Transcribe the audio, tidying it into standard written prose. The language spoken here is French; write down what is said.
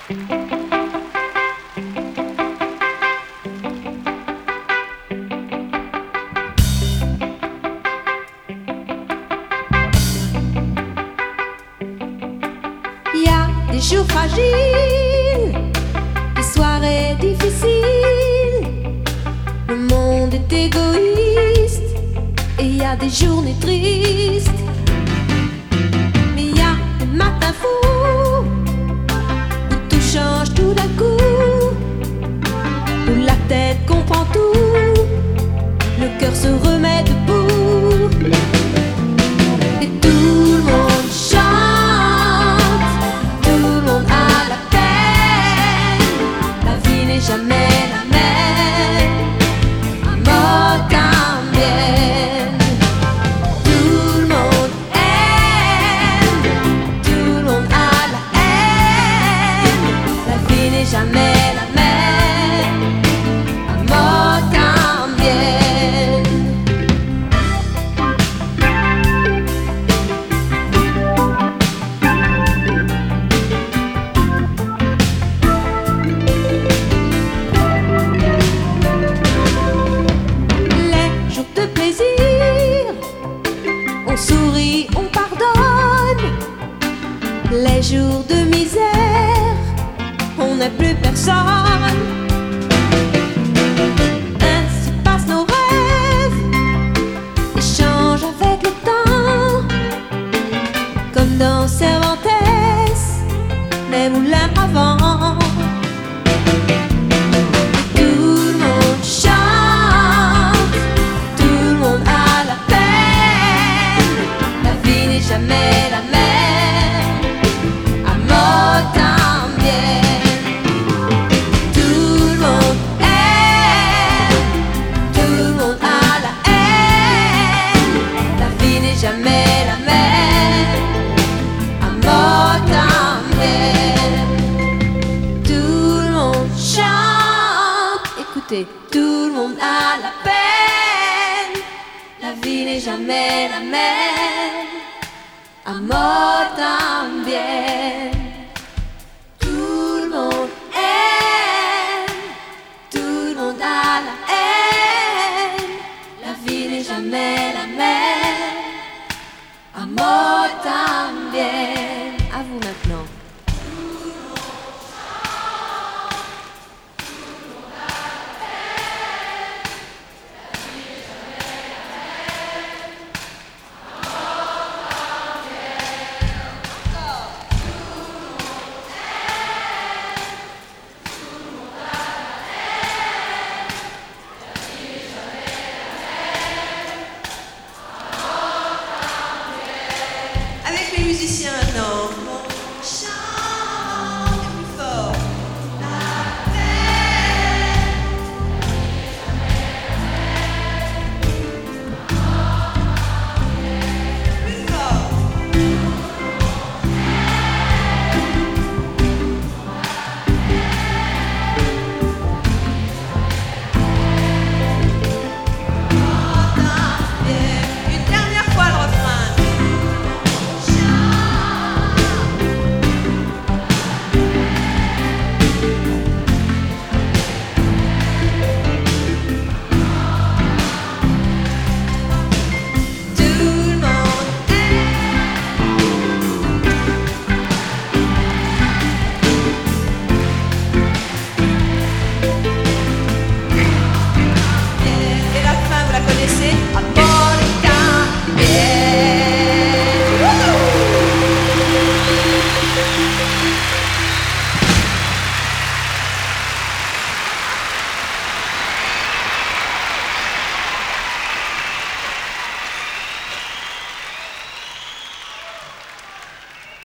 Il y a des jours fragiles, des soirées difficiles. Le monde est égoïste et il y a des journées tristes. Mais il y a des matins fous où tout change tout d'un coup, où la tête comprend tout, le cœur se remet debout et tout le monde chante, tout le monde a la peine. La vie n'est jamais la même, un mot t'ambienne. Tout le monde aime, tout le monde a la haine. La vie n'est jamais la même, un mot t'ambienne. Les jours de plaisir, on sourit, on pardonne. Les jours de misère, on n'est plus personne. Ainsi passent nos rêves, échangent avec le temps, comme dans Cervantes, les moulins à vent. Tout le monde chante, tout le monde a la peine. La vie n'est jamais la même, à mot t'ambienne. Tout le monde aime, tout le monde a la haine. La vie n'est jamais la même, à mot t'ambienne. Tout le monde chante, écoutez, tout le monde a la peine. La vie n'est jamais la même, à mot t'ambienne.